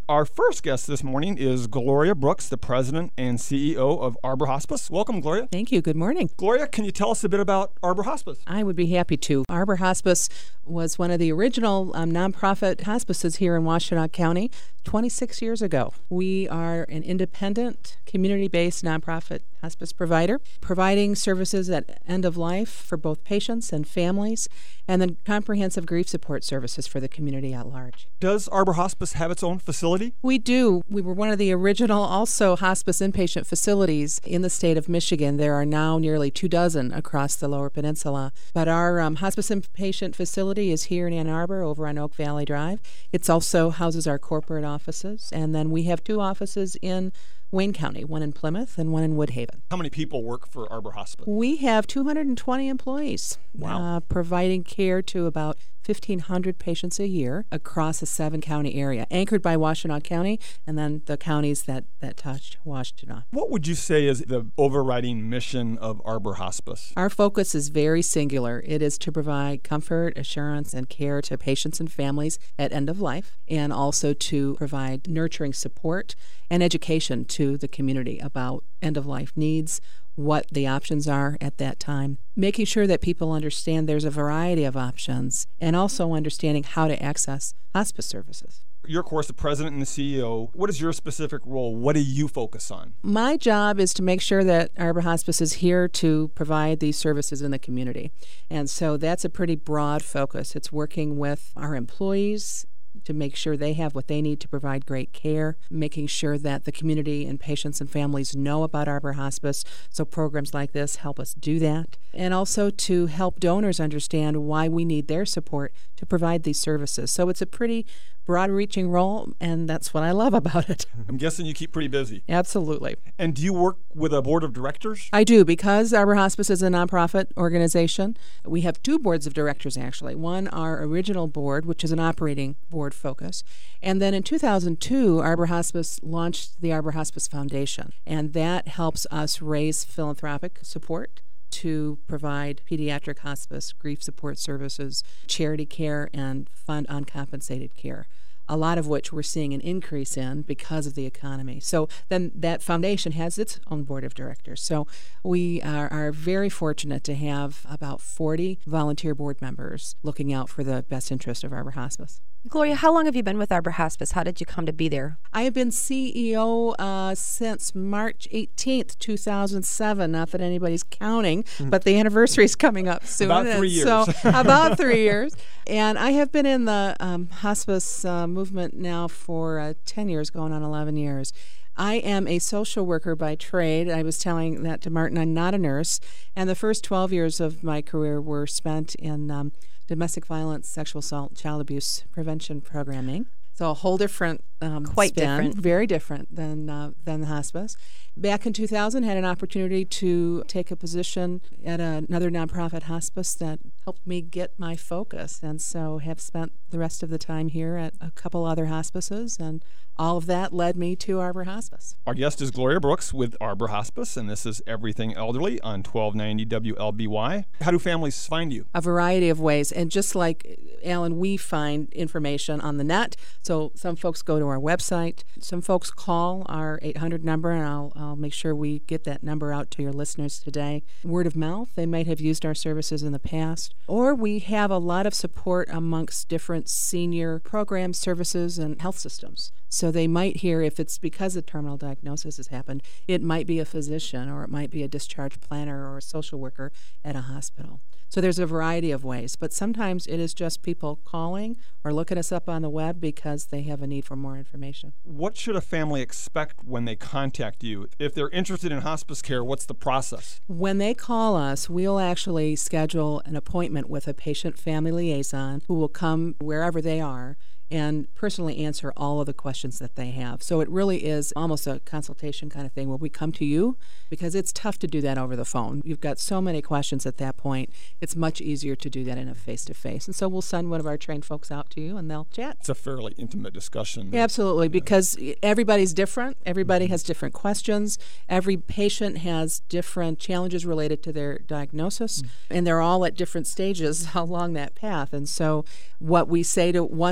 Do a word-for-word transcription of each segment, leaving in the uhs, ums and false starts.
Our first guest this morning is Gloria Brooks, the president and C E O of Arbor Hospice. Welcome, Gloria. Thank you. Good morning. Gloria, can you tell us a bit about Arbor Hospice? I would be happy to. Arbor Hospice was one of the original um, nonprofit hospices here in Washtenaw County twenty-six years ago. We are an independent, community-based nonprofit hospice provider, providing services at end of life for both patients and families, and then comprehensive grief support services for the community at large. Does Arbor Hospice have its own facility? We do. We were one of the original also hospice inpatient facilities in the state of Michigan. There are now nearly two dozen across the Lower Peninsula. But our um, hospice inpatient facility is here in Ann Arbor over on Oak Valley Drive. It also houses our corporate offices. And then we have two offices in Wayne County, one in Plymouth and one in Woodhaven. How many people work for Arbor Hospice? We have two hundred twenty employees. Wow. Uh, providing care to about fifteen hundred patients a year across a seven-county area, anchored by Washtenaw County and then the counties that, that touch Washtenaw. What would you say is the overriding mission of Arbor Hospice? Our focus is very singular. It is to provide comfort, assurance, and care to patients and families at end of life, and also to provide nurturing support and education to the community about end-of-life needs, what the options are at that time, making sure that people understand there's a variety of options, and also understanding how to access hospice services. You're, of course, the president and the C E O. What is your specific role? What do you focus on? My job is to make sure that Arbor Hospice is here to provide these services in the community. And so that's a pretty broad focus. It's working with our employees to make sure they have what they need to provide great care, making sure that the community and patients and families know about Arbor Hospice, so programs like this help us do that, and also to help donors understand why we need their support to provide these services. So it's a pretty broad-reaching role, and that's what I love about it. I'm guessing you keep pretty busy. Absolutely. And do you work with a board of directors? I do, because Arbor Hospice is a nonprofit organization. We have two boards of directors, actually. One, our original board, which is an operating board focus. And then in two thousand two, Arbor Hospice launched the Arbor Hospice Foundation, and that helps us raise philanthropic support to provide pediatric hospice, grief support services, charity care, and fund uncompensated care, a lot of which we're seeing an increase in because of the economy. So then that foundation has its own board of directors. So we are, are very fortunate to have about forty volunteer board members looking out for the best interest of Arbor Hospice. Gloria, how long have you been with Arbor Hospice? How did you come to be there? I have been C E O uh, since March eighteenth, two thousand seven. Not that anybody's counting, mm-hmm. but the anniversary is coming up soon. About three years. So about three years. And I have been in the um, hospice uh, movement now for uh, ten years, going on eleven years. I am a social worker by trade. I was telling that to Martin. I'm not a nurse. And the first twelve years of my career were spent in um, domestic violence, sexual assault, child abuse prevention programming. So a whole different um, Quite spin, different. Very different than uh, than the hospice. Back in two thousand, had an opportunity to take a position at a, another nonprofit hospice that helped me get my focus, and so have spent the rest of the time here at a couple other hospices, and all of that led me to Arbor Hospice. Our guest is Gloria Brooks with Arbor Hospice, and this is Everything Elderly on twelve ninety W L B Y. How do families find you? A variety of ways, and just like Alan, we find information on the net. So some folks go to our website. Some folks call our eight hundred number, and I'll, I'll make sure we get that number out to your listeners today. Word of mouth, they might have used our services in the past. Or we have a lot of support amongst different senior programs, services, and health systems. So they might hear, if it's because a terminal diagnosis has happened, it might be a physician, or it might be a discharge planner or a social worker at a hospital. So there's a variety of ways, but sometimes it is just people calling or looking us up on the web because they have a need for more information. What should a family expect when they contact you? If they're interested in hospice care, what's the process? When they call us, we'll actually schedule an appointment with a patient-family liaison who will come wherever they are and personally answer all of the questions that they have. So it really is almost a consultation kind of thing where we come to you, because it's tough to do that over the phone. You've got so many questions at that point. It's much easier to do that in a face-to-face. And so we'll send one of our trained folks out to you, and they'll chat. It's a fairly intimate discussion. Yeah, absolutely, yeah. Because everybody's different. Everybody has different questions. Every patient has different challenges related to their diagnosis, mm. and they're all at different stages along that path. And so what we say to one person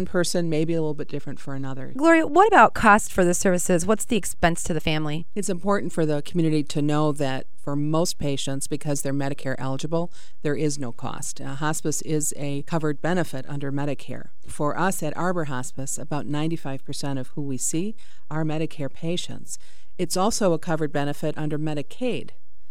person may be a little bit different for another. Gloria, what about cost for the services? What's the expense to the family? It's important for the community to know that for most patients, because they're Medicare eligible, there is no cost. Uh, hospice is a covered benefit under Medicare. For us at Arbor Hospice, about ninety-five percent of who we see are Medicare patients. It's also a covered benefit under Medicaid.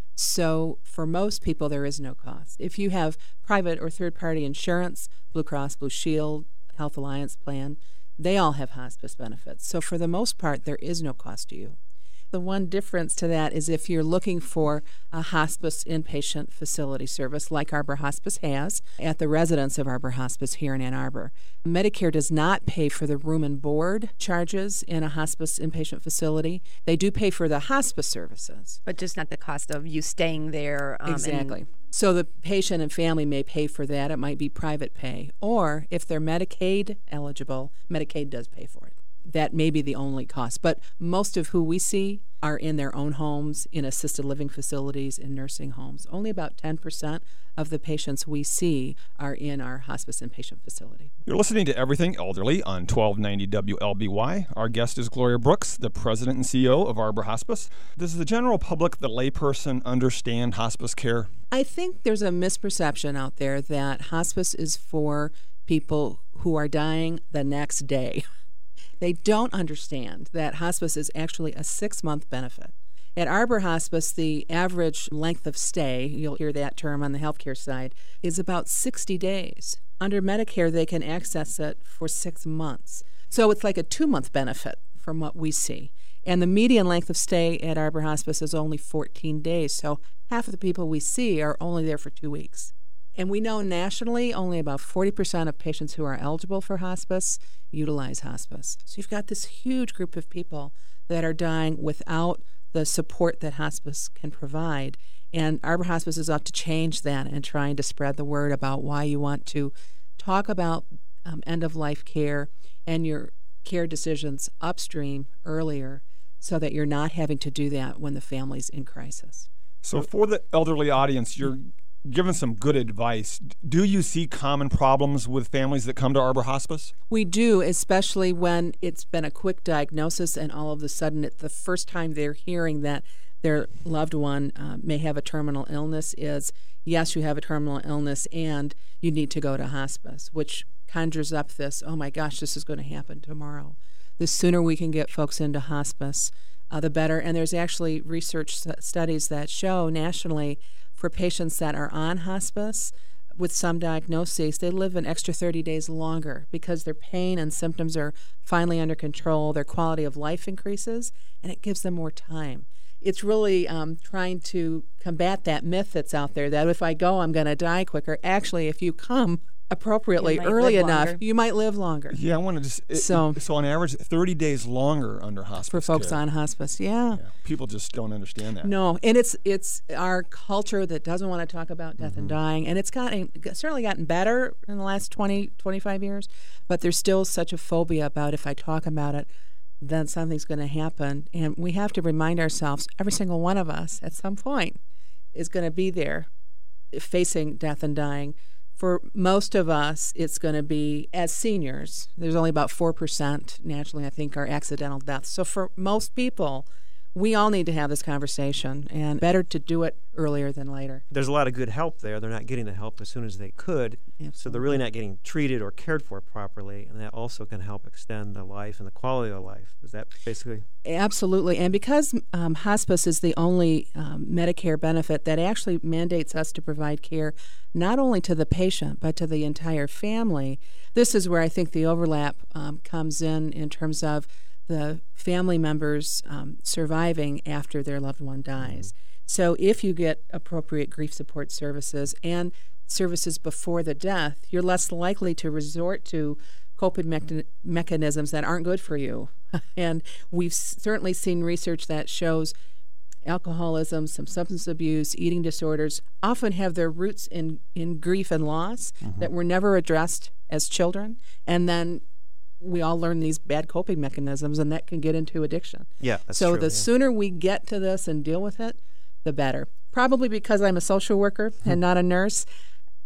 So for most people, there is no cost. If you have private or third-party insurance, Blue Cross, Blue Shield, Health Alliance Plan, they all have hospice benefits. So for the most part, there is no cost to you. The one difference to that is if you're looking for a hospice inpatient facility service like Arbor Hospice has at the residence of Arbor Hospice here in Ann Arbor. Medicare does not pay for the room and board charges in a hospice inpatient facility. They do pay for the hospice services. But just not the cost of you staying there. Um, Exactly. And So the patient and family may pay for that. It might be private pay. Or if they're Medicaid eligible, Medicaid does pay for it. That may be the only cost. But most of who we see are in their own homes, in assisted living facilities, in nursing homes. Only about ten percent of the patients we see are in our hospice inpatient facility. You're listening to Everything Elderly on twelve ninety W L B Y. Our guest is Gloria Brooks, the president and C E O of Arbor Hospice. Does the general public, the layperson, understand hospice care? I think there's a misperception out there that hospice is for people who are dying the next day. They don't understand that hospice is actually a six-month benefit. At Arbor Hospice, the average length of stay, you'll hear that term on the healthcare side, is about sixty days. Under Medicare, they can access it for six months. So it's like a two-month benefit from what we see. And the median length of stay at Arbor Hospice is only fourteen days. So half of the people we see are only there for two weeks. And we know nationally only about forty percent of patients who are eligible for hospice utilize hospice. So you've got this huge group of people that are dying without the support that hospice can provide. And Arbor Hospice is out to change that and trying to spread the word about why you want to talk about um, end-of-life care and your care decisions upstream earlier so that you're not having to do that when the family's in crisis. So for the elderly audience, you're given some good advice. Do you see common problems with families that come to Arbor Hospice? We do, especially when it's been a quick diagnosis and all of a sudden it's the first time they're hearing that their loved one uh, may have a terminal illness is, yes, you have a terminal illness and you need to go to hospice, which conjures up this, oh my gosh, this is going to happen tomorrow. The sooner we can get folks into hospice, uh, the better. And there's actually research st- studies that show nationally for patients that are on hospice with some diagnoses, they live an extra thirty days longer because their pain and symptoms are finally under control, their quality of life increases, and it gives them more time. It's really um, trying to combat that myth that's out there that if I go, I'm going to die quicker. Actually, if you come appropriately You might early live enough, longer. you might live longer. Yeah, I want to just... It, So- so on average, thirty days longer under hospice For folks care. on hospice, yeah. Yeah, people just don't understand that. No, and it's it's our culture that doesn't want to talk about death and dying, and it's gotten certainly gotten better in the last twenty, twenty-five years, but there's still such a phobia about if I talk about it, then something's going to happen, and we have to remind ourselves, every single one of us at some point is going to be there facing death and dying. For most of us, it's going to be, as seniors, there's only about four percent nationally, I think, are accidental deaths. So for most people, we all need to have this conversation, and better to do it earlier than later. There's a lot of good help there. They're not getting the help as soon as they could, so they're really not getting treated or cared for properly, and that also can help extend the life and the quality of life. Is that basically? Absolutely. And because um, hospice is the only um, Medicare benefit that actually mandates us to provide care not only to the patient but to the entire family, this is where I think the overlap um, comes in in terms of the family members um, surviving after their loved one dies. So if you get appropriate grief support services and services before the death, you're less likely to resort to coping mechan- mechanisms that aren't good for you. And we've certainly seen research that shows alcoholism, some substance abuse, eating disorders often have their roots in, in grief and loss mm-hmm. that were never addressed as children. And then we all learn these bad coping mechanisms, and that can get into addiction. Yeah, that's so true, the yeah. sooner we get to this and deal with it, the better. Probably because I'm a social worker and not a nurse,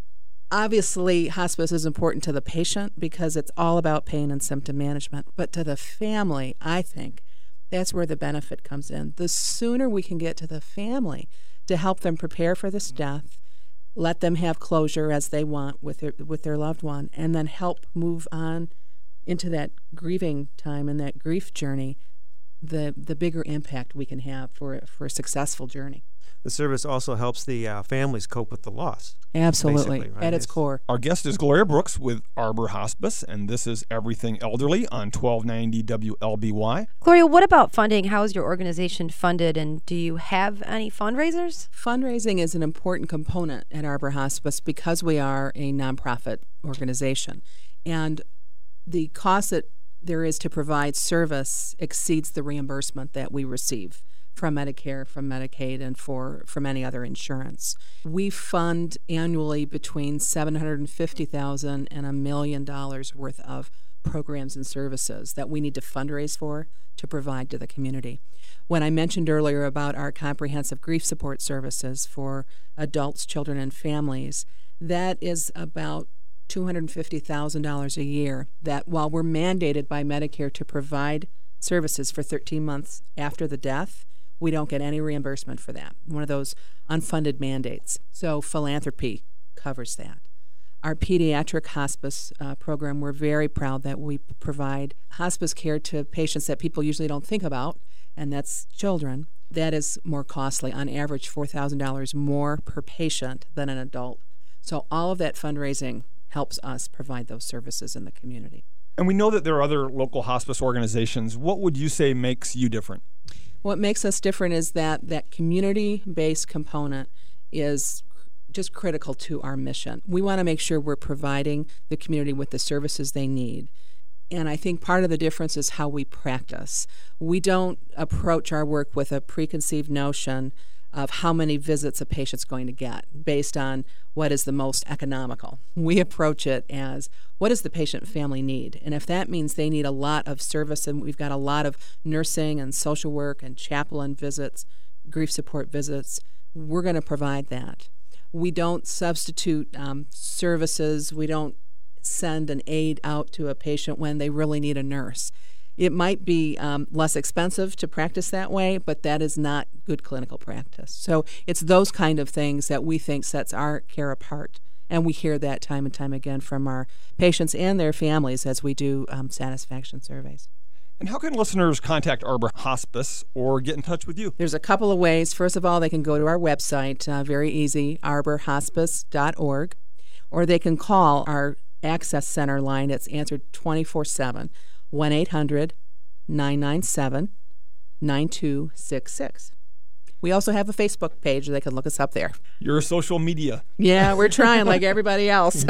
Obviously, hospice is important to the patient because it's all about pain and symptom management. But to the family, I think that's where the benefit comes in. The sooner we can get to the family to help them prepare for this death, let them have closure as they want with their, with their loved one, and then help move on into that grieving time and that grief journey, the the bigger impact we can have for, for a successful journey. The service also helps the uh, families cope with the loss. Absolutely, right? at its It's- core. Our guest is Gloria Brooks with Arbor Hospice, and this is Everything Elderly on twelve ninety W L B Y. Gloria, what about funding? How is your organization funded, and do you have any fundraisers? Fundraising is an important component at Arbor Hospice because we are a nonprofit organization. And the cost that there is to provide service exceeds the reimbursement that we receive from Medicare, from Medicaid, and for from any other insurance. We fund annually between seven hundred fifty thousand dollars and a million dollars worth of programs and services that we need to fundraise for to provide to the community. When I mentioned earlier about our comprehensive grief support services for adults, children, and families, that is about two hundred fifty thousand dollars a year that while we're mandated by Medicare to provide services for thirteen months after the death, we don't get any reimbursement for that. One of those unfunded mandates. So philanthropy covers that. Our pediatric hospice uh, program, we're very proud that we provide hospice care to patients that people usually don't think about, and that's children. That is more costly, on average four thousand dollars more per patient than an adult. So all of that fundraising helps us provide those services in the community. And we know that there are other local hospice organizations. What would you say makes you different? What makes us different is that that community-based component is just critical to our mission. We want to make sure we're providing the community with the services they need. And I think part of the difference is how we practice. We don't approach our work with a preconceived notion of how many visits a patient's going to get based on what is the most economical. We approach it as, what does the patient and family need? And if that means they need a lot of service, and we've got a lot of nursing and social work and chaplain visits, grief support visits, we're going to provide that. We don't substitute um, services. We don't send an aide out to a patient when they really need a nurse. It might be um, less expensive to practice that way, but that is not good clinical practice. So it's those kind of things that we think sets our care apart. And we hear that time and time again from our patients and their families as we do um, satisfaction surveys. And how can listeners contact Arbor Hospice or get in touch with you? There's a couple of ways. First of all, they can go to our website, uh, very easy, arbor hospice dot org, or they can call our Access Center line. It's answered twenty-four seven. one eight hundred nine nine seven nine two six six. We also have a Facebook page. They can look us up there. Your social media. Yeah, we're trying like everybody else.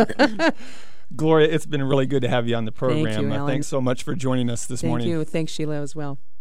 Gloria, it's been really good to have you on the program. Thank you, Uh, Alan. thanks so much for joining us this Thank morning. you. Thanks, Sheila, as well.